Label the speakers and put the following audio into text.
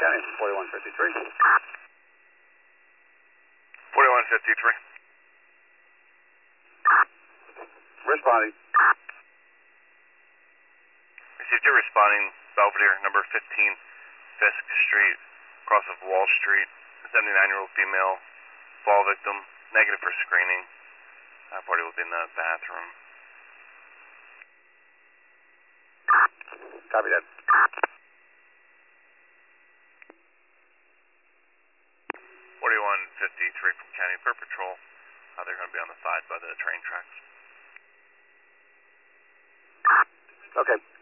Speaker 1: County, 4153.
Speaker 2: 4153.
Speaker 1: Responding.
Speaker 2: Received you responding, Belvedere, number 15, Fisk Street, across of Wall Street, 79-year-old female, fall victim, negative for screening. Party will be in the bathroom.
Speaker 1: Copy that.
Speaker 2: 4153 from County Per Patrol. They're going to be on the side by the train tracks.
Speaker 1: Okay.